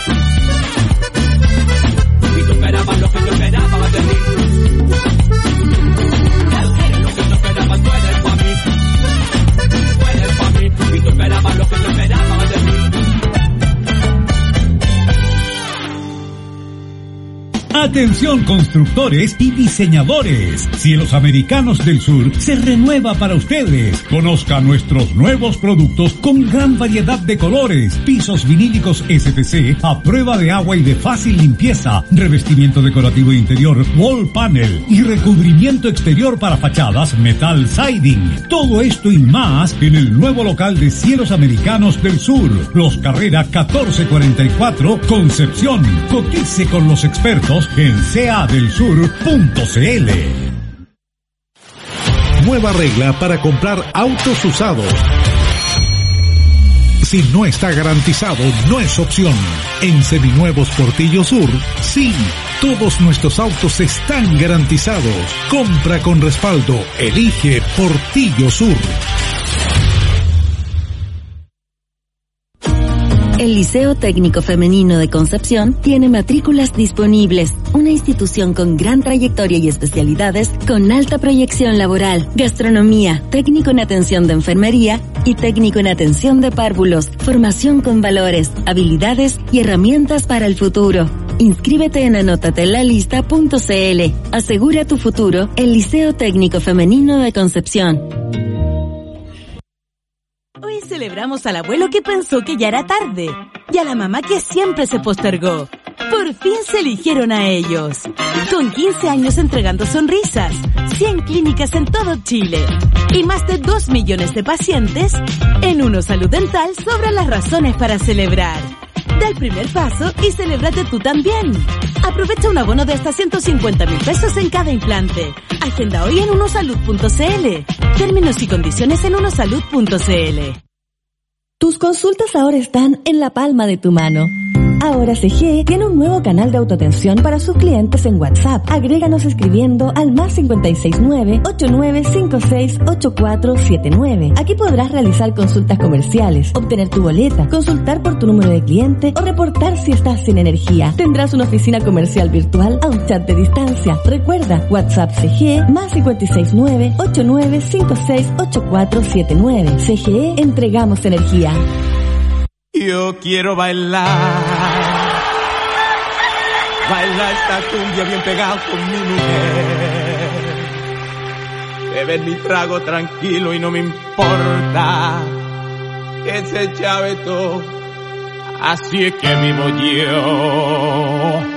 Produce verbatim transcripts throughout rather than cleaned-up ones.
Y tú esperabas lo que yo esperaba de mí. Lo que tú esperabas, tú eres pa' mí. Tú eres pa' mí. Y tú esperabas lo que yo esperaba de mí. Atención constructores y diseñadores. Cielos Americanos del Sur se renueva para ustedes. Conozca nuestros nuevos productos con gran variedad de colores. Pisos vinílicos S P C a prueba de agua y de fácil limpieza. Revestimiento decorativo interior Wall Panel y recubrimiento exterior para fachadas Metal Siding. Todo esto y más en el nuevo local de Cielos Americanos del Sur. Los Carrera catorce cuarenta y cuatro, Concepción. Cotice con los expertos en c a del sur punto c l. Nueva regla para comprar autos usados. Si no está garantizado, no es opción. En Seminuevos Portillo Sur, sí, todos nuestros autos están garantizados. Compra con respaldo. Elige Portillo Sur. El Liceo Técnico Femenino de Concepción tiene matrículas disponibles. Una institución con gran trayectoria y especialidades con alta proyección laboral, gastronomía, técnico en atención de enfermería y técnico en atención de párvulos, formación con valores, habilidades y herramientas para el futuro. Inscríbete en anotatelalista punto c l. Asegura tu futuro, el Liceo Técnico Femenino de Concepción. Hoy celebramos al abuelo que pensó que ya era tarde y a la mamá que siempre se postergó. Por fin se eligieron a ellos. Con quince años entregando sonrisas, cien clínicas en todo Chile y más de dos millones de pacientes, en Uno Salud Dental sobran las razones para celebrar. Da el primer paso y celébrate tú también. Aprovecha un abono de hasta ciento cincuenta mil pesos en cada implante. Agenda hoy en unosalud punto c l. Términos y condiciones en unosalud punto c l. Tus consultas ahora están en la palma de tu mano. Ahora C G E tiene un nuevo canal de autoatención para sus clientes en WhatsApp. Agréganos escribiendo al más cinco seis nueve, ocho nueve cinco seis, ocho cuatro siete nueve. Aquí podrás realizar consultas comerciales, obtener tu boleta, consultar por tu número de cliente o reportar si estás sin energía. Tendrás una oficina comercial virtual a un chat de distancia. Recuerda, WhatsApp C G E más cinco seis nueve, ocho nueve cinco seis, ocho cuatro siete nueve. C G E, entregamos energía. Yo quiero bailar, bailar esta cumbia bien pegado con mi mujer, beber mi trago tranquilo y no me importa que se chave todo, así es que vivo yo.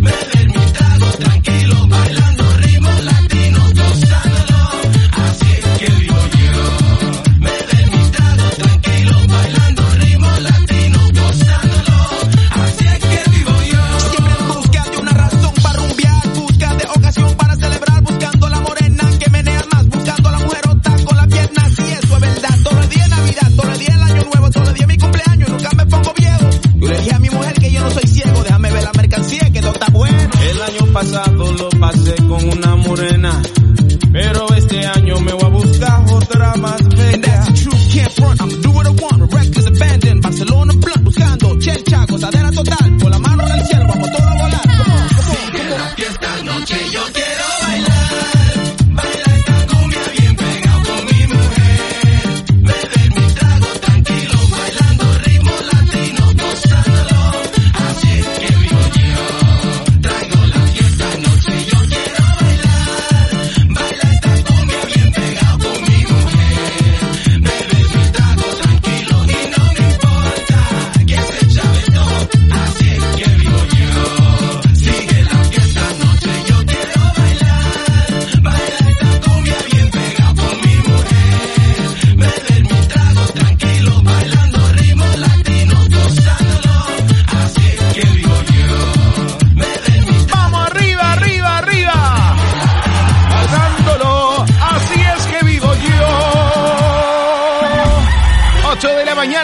Tranquilo, bailando ritmos latinos, gozándolo, así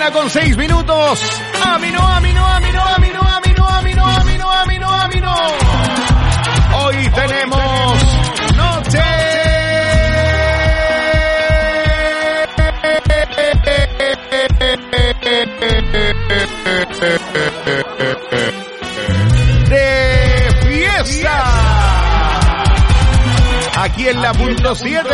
día con seis minutos. Amino, amino, amino, amino, amino, amino, amino, amino, amino. Hoy tenemos noche de fiesta. Aquí en la punto siete.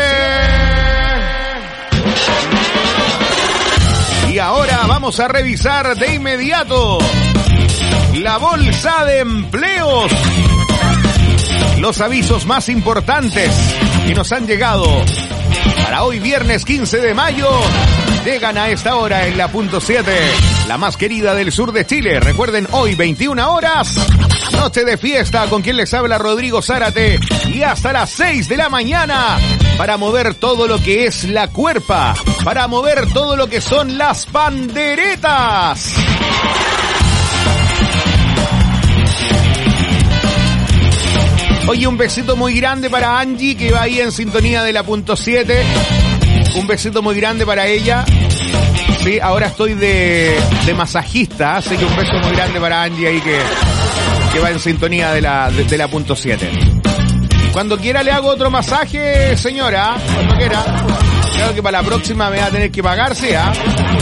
Y ahora vamos a revisar de inmediato la bolsa de empleos. Los avisos más importantes que nos han llegado para hoy viernes quince de mayo llegan a esta hora en la punto siete, la más querida del sur de Chile. Recuerden, hoy veintiuna horas, noche de fiesta, con quien les habla Rodrigo Zárate, y hasta las seis de la mañana para mover todo lo que es la cuerpa, para mover todo lo que son las panderetas. Oye, un besito muy grande para Angie, que va ahí en sintonía de la punto siete. Un besito muy grande para ella. Sí, ahora estoy de, de masajista, así que un beso muy grande para Angie ahí que, que va en sintonía de la, de, de la punto siete. Cuando quiera le hago otro masaje, señora. Cuando quiera. Creo que para la próxima me va a tener que pagar, sí, ¿ah?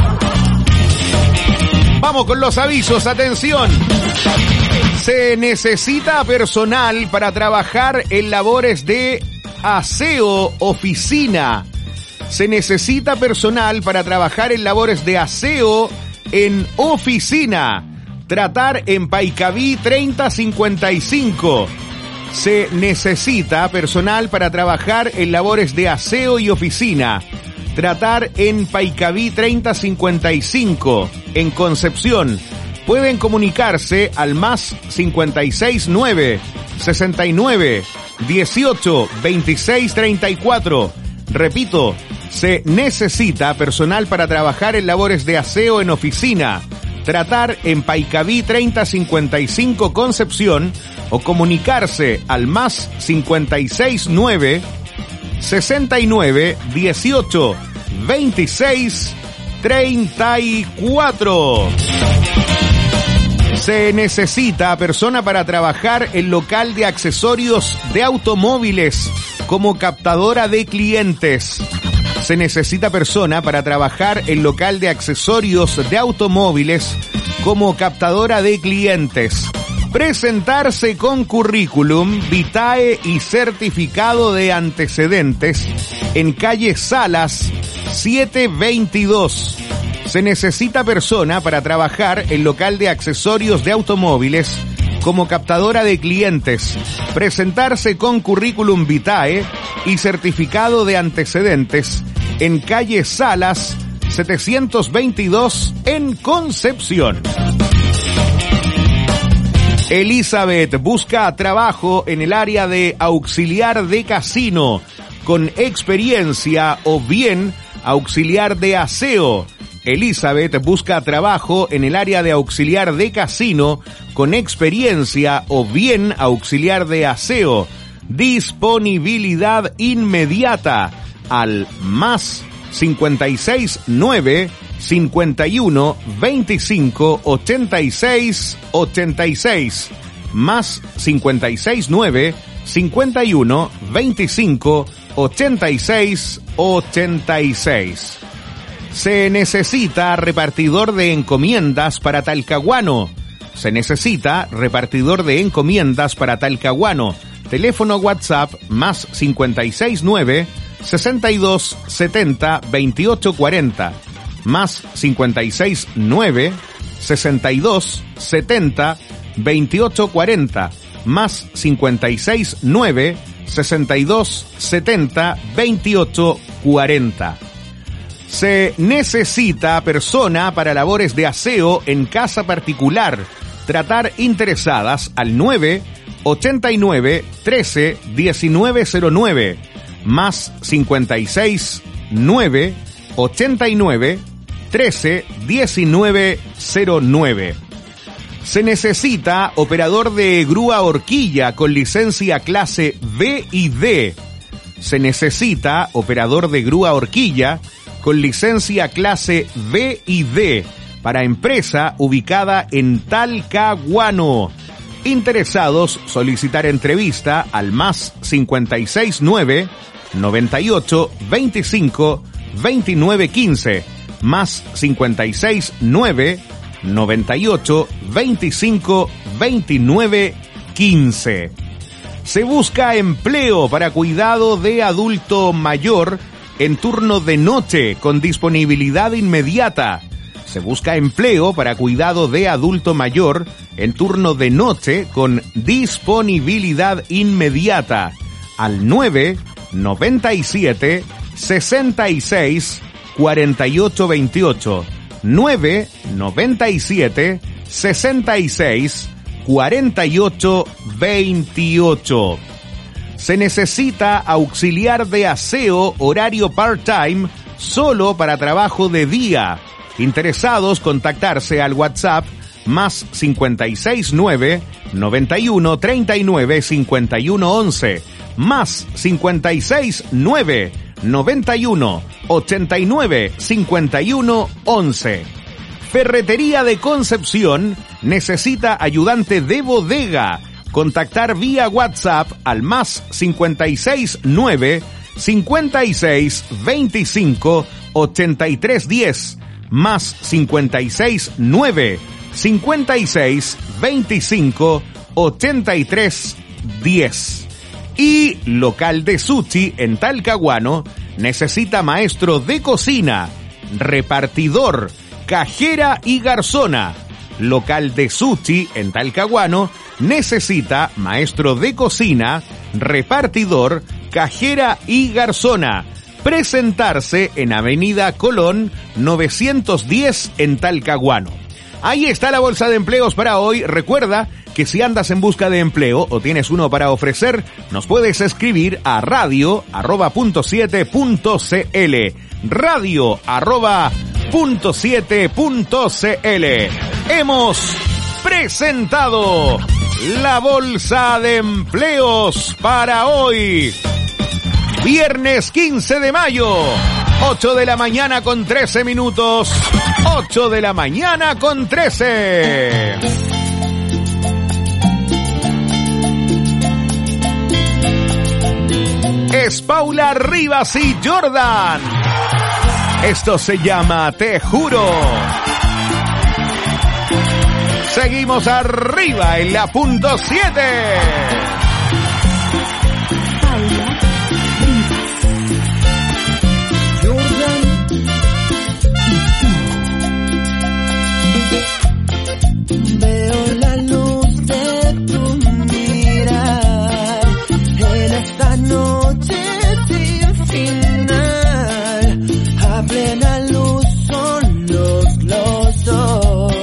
Vamos con los avisos, atención. Se necesita personal para trabajar en labores de aseo oficina. Se necesita personal para trabajar en labores de aseo en oficina. Tratar en Paicaví treinta cincuenta y cinco. Se necesita personal para trabajar en labores de aseo y oficina. Tratar en Paicaví treinta cincuenta y cinco. En Concepción. Pueden comunicarse al más cincuenta y seis nueve, sesenta y nueve, dieciocho, veintiséis, treinta y cuatro. Repito, se necesita personal para trabajar en labores de aseo en oficina. Tratar en Paicaví treinta cincuenta y cinco Concepción o comunicarse al más cincuenta y seis nueve, sesenta y nueve, dieciocho, veintiséis, treinta y cuatro. Se necesita persona para trabajar en local de accesorios de automóviles como captadora de clientes. Se necesita persona para trabajar en local de accesorios de automóviles como captadora de clientes. Presentarse con currículum, vitae y certificado de antecedentes en calle Salas setecientos veintidós. Se necesita persona para trabajar en local de accesorios de automóviles como captadora de clientes. Presentarse con currículum vitae y certificado de antecedentes en calle Salas setecientos veintidós en Concepción. Elizabeth busca trabajo en el área de auxiliar de casino con experiencia o bien auxiliar de aseo. Elizabeth busca trabajo en el área de auxiliar de casino con experiencia o bien auxiliar de aseo. Disponibilidad inmediata al más cincuenta y seis nueve, cincuenta y uno, veinticinco, ochenta y seis, ochenta y seis. Más cincuenta y seis nueve, cincuenta y uno, veinticinco, ochenta y seis, ochenta y seis. Se necesita repartidor de encomiendas para Talcahuano. Se necesita repartidor de encomiendas para Talcahuano. Teléfono WhatsApp más cincuenta y seis nueve, sesenta y dos, setenta, veintiocho cuarenta. Más cincuenta y seis nueve, sesenta y dos, setenta, veintiocho cuarenta. Más cincuenta y seis nueve, sesenta y dos, setenta, veintiocho cuarenta. Se necesita persona para labores de aseo en casa particular. Tratar interesadas al nueve, ochenta y nueve, trece, diecinueve cero nueve. Más cincuenta y seis nueve, ochenta y nueve, trece, diecinueve cero nueve. Se necesita operador de grúa horquilla con licencia clase B y D. Se necesita operador de grúa horquilla con licencia clase B y D. para empresa ubicada en Talcahuano. Interesados, solicitar entrevista al más cincuenta y seis nueve, noventa y ocho, veinticinco, veintinueve quince, más cincuenta y seis nueve, noventa y ocho, veinticinco, veintinueve quince. Se busca empleo para cuidado de adulto mayor en turno de noche con disponibilidad inmediata. Se busca empleo para cuidado de adulto mayor en turno de noche con disponibilidad inmediata al nueve noventa y siete sesenta y seis cuarenta y ocho veintiocho, nueve noventa y siete sesenta y seis cuarenta y ocho veintiocho. Se necesita auxiliar de aseo horario part-time solo para trabajo de día. Interesados, contactarse al WhatsApp más cincuenta y seis nueve, noventa y uno, treinta y nueve, cincuenta y uno once, más cincuenta y seis nueve, noventa y uno, ochenta y nueve, cincuenta y uno once. Ferretería de Concepción necesita ayudante de bodega. Contactar vía WhatsApp al más cincuenta y seis nueve, cincuenta y seis, veinticinco, ochenta y tres diez, más cincuenta y seis nueve, cincuenta y seis, veinticinco, ochenta y tres diez. Y local de sushi en Talcahuano necesita maestro de cocina, repartidor, cajera y garzona. Local de sushi en Talcahuano necesita maestro de cocina, repartidor, cajera y garzona. Presentarse en Avenida Colón novecientos diez en Talcahuano. Ahí está la bolsa de empleos para hoy. Recuerda que si andas en busca de empleo o tienes uno para ofrecer, nos puedes escribir a radio arroba punto siete punto cl. Radio arroba punto siete punto cl. Hemos presentado la bolsa de empleos para hoy. Viernes quince de mayo, ocho de la mañana con trece minutos. ocho de la mañana con trece. Es Paula Rivas y Jordan. Esto se llama Te Juro. Seguimos arriba en la punto siete. Veo la luz de tu mirar en esta noche sin final. A plena luz solos los dos.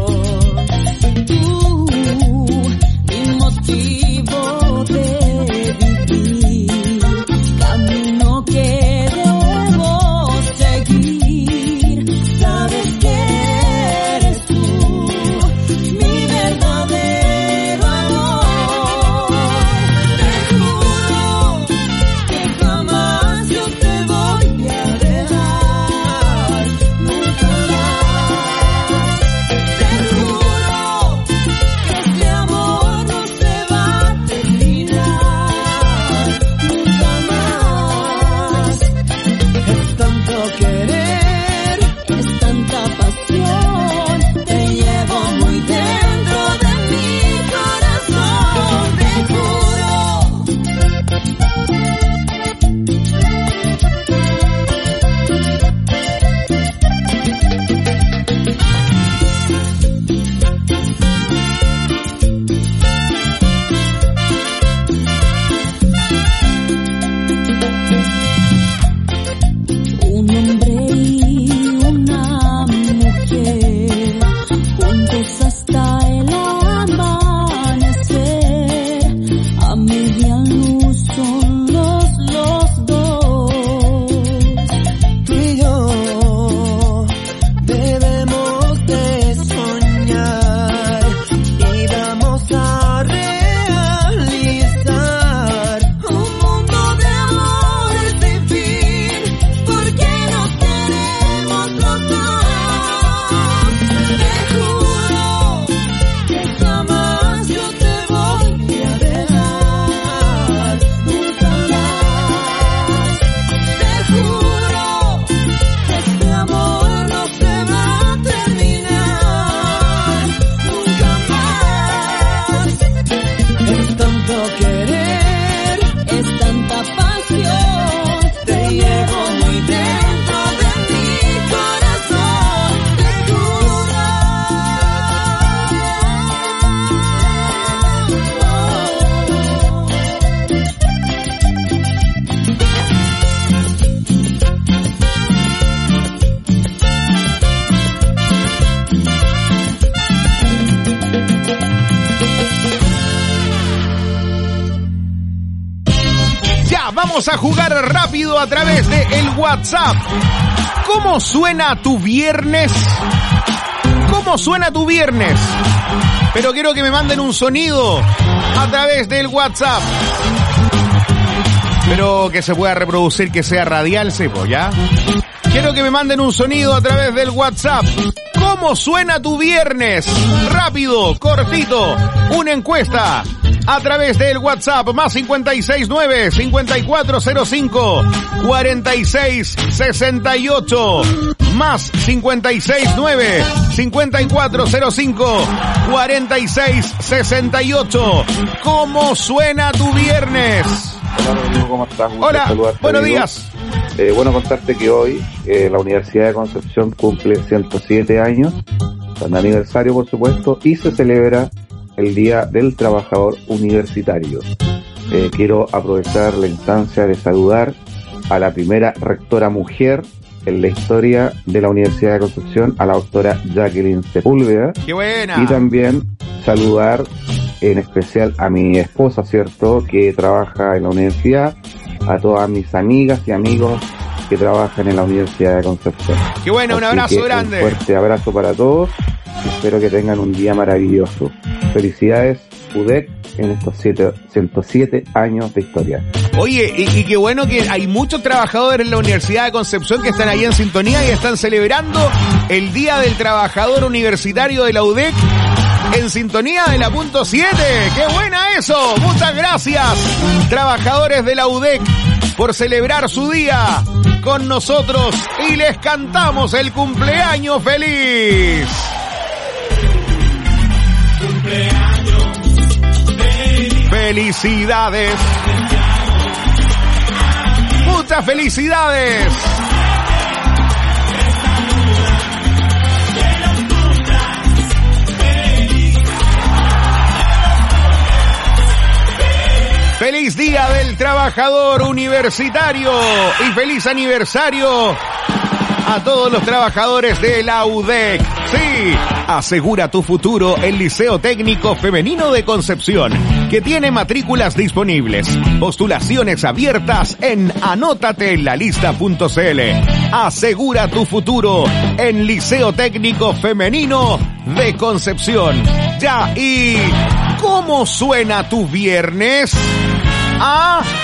Tú, mi motivo de vivir, camino que debo seguir. Sabes que eres tú mi verdadero amor. Te juro que jamás yo te voy a dejar, nunca más. Te juro que este amor no se va a terminar, nunca más. Es tanto querer, es tanta pasión, te llevo muy dentro de mi corazón. Te juro. Un hombre rápido a través de el WhatsApp. ¿Cómo suena tu viernes? ¿Cómo suena tu viernes? Pero quiero que me manden un sonido a través del WhatsApp. Pero que se pueda reproducir, que sea radial, sepo, ¿ya? Quiero que me manden un sonido a través del WhatsApp. ¿Cómo suena tu viernes? Rápido, cortito, una encuesta a través del WhatsApp más cincuenta y seis nueve, cincuenta y cuatro cero cinco, cuarenta y seis sesenta y ocho. Más cincuenta y seis nueve, cincuenta y cuatro cero cinco, cuarenta y seis sesenta y ocho. ¿Cómo suena tu viernes? Hola Rodrigo, ¿cómo estás? Gusto Hola, saludarte, buenos amigo. días. Eh, bueno, contarte que hoy eh, la Universidad de Concepción cumple ciento siete años, son aniversario por supuesto, y se celebra el Día del Trabajador Universitario. Eh, quiero aprovechar la instancia de saludar a la primera rectora mujer en la historia de la Universidad de Concepción, a la doctora Jacqueline Sepúlveda. ¡Qué buena! Y también saludar en especial a mi esposa, ¿cierto?, que trabaja en la universidad, a todas mis amigas y amigos que trabajan en la Universidad de Concepción. ¡Qué bueno! Un Así abrazo que grande. Un fuerte abrazo para todos. Espero que tengan un día maravilloso. Felicidades, U D E C, en estos siete, ciento siete años de historia. Oye, y, y qué bueno que hay muchos trabajadores en la Universidad de Concepción que están ahí en sintonía y están celebrando el Día del Trabajador Universitario de la U D E C en sintonía de la punto siete. ¡Qué buena eso! Muchas gracias, trabajadores de la U D E C, por celebrar su día con nosotros y les cantamos el cumpleaños feliz. ¡Felicidades! ¡Muchas felicidades! ¡Feliz Día del Trabajador Universitario! Y feliz aniversario a todos los trabajadores de la U D E C. Sí, asegura tu futuro el Liceo Técnico Femenino de Concepción, que tiene matrículas disponibles. Postulaciones abiertas en anótate en la lista punto c l. Asegura tu futuro en Liceo Técnico Femenino de Concepción. Ya, ¿y cómo suena tu viernes? ¿Ah?